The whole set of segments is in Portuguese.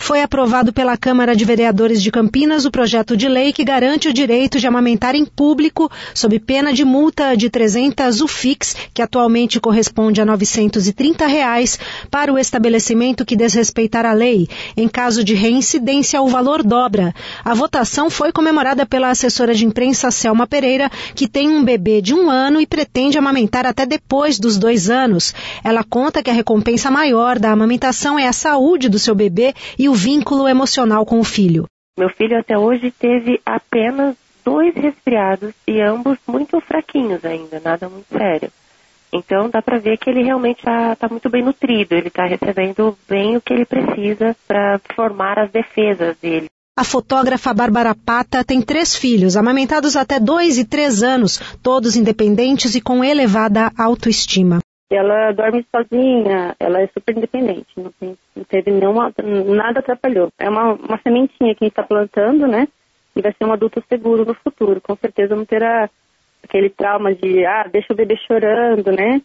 Foi aprovado pela Câmara de Vereadores de Campinas o projeto de lei que garante o direito de amamentar em público, sob pena de multa de 300 UFIX, que atualmente corresponde a R$ 930, para o estabelecimento que desrespeitar a lei. Em caso de reincidência, o valor dobra. A votação foi comemorada pela assessora de imprensa Selma Pereira, que tem um bebê de 1 ano e pretende amamentar até depois dos 2 anos. Ela conta que a recompensa maior da amamentação é a saúde do seu bebê e o vínculo emocional com o filho. Meu filho até hoje teve apenas 2 resfriados e ambos muito fraquinhos ainda, nada muito sério. Então dá para ver que ele realmente está muito bem nutrido, ele está recebendo bem o que ele precisa para formar as defesas dele. A fotógrafa Bárbara Pata tem 3 filhos, amamentados até 2 e 3 anos, todos independentes e com elevada autoestima. Ela dorme sozinha, ela é super independente, não teve nada atrapalhou. É uma sementinha que a gente está plantando, né? E vai ser um adulto seguro no futuro. Com certeza não terá aquele trauma de, deixa o bebê chorando, né?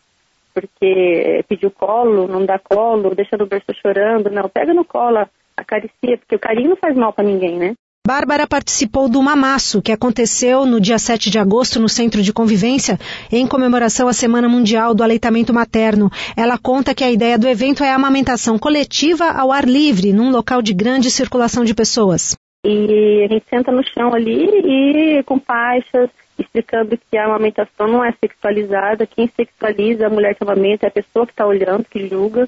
Porque pediu colo, não dá colo, deixa no berço chorando. Não, pega no colo, acaricia, porque o carinho não faz mal para ninguém, né? Bárbara participou do Mamaço, que aconteceu no dia 7 de agosto no Centro de Convivência, em comemoração à Semana Mundial do Aleitamento Materno. Ela conta que a ideia do evento é a amamentação coletiva ao ar livre, num local de grande circulação de pessoas. E a gente senta no chão ali e com faixas, explicando que a amamentação não é sexualizada. Quem sexualiza a mulher que amamenta é a pessoa que está olhando, que julga.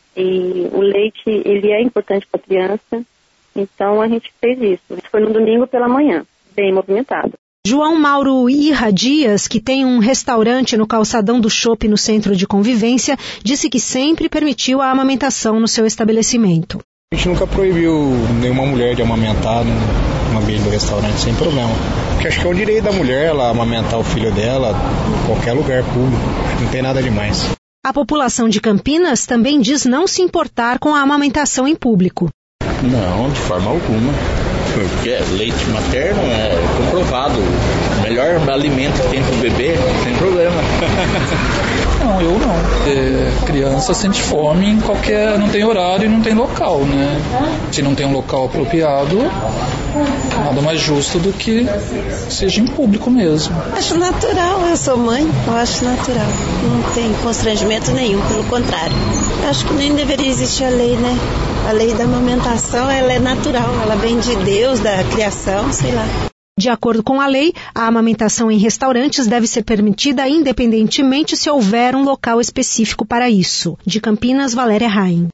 E o leite, ele é importante para a criança. Então a gente fez isso. Foi no domingo pela manhã, bem movimentado. João Mauro Irra Dias, que tem um restaurante no calçadão do Chopp no Centro de Convivência, disse que sempre permitiu a amamentação no seu estabelecimento. A gente nunca proibiu nenhuma mulher de amamentar no ambiente do restaurante, sem problema. Porque acho que é o direito da mulher ela amamentar o filho dela em qualquer lugar público. Não tem nada demais. A população de Campinas também diz não se importar com a amamentação em público. Não, de forma alguma. Porque leite materno é comprovado. O melhor alimento que tem para o bebê, sem problema. Não, eu não. Criança sente fome em qualquer... Não tem horário e não tem local, né? Se não tem um local apropriado, nada mais justo do que seja em público mesmo. Acho natural, eu sou mãe, eu acho natural. Não tem constrangimento nenhum, pelo contrário. Acho que nem deveria existir a lei, né? A lei da amamentação, ela é natural, ela vem de Deus, da criação, sei lá. De acordo com a lei, a amamentação em restaurantes deve ser permitida independentemente se houver um local específico para isso. De Campinas, Valéria Raim.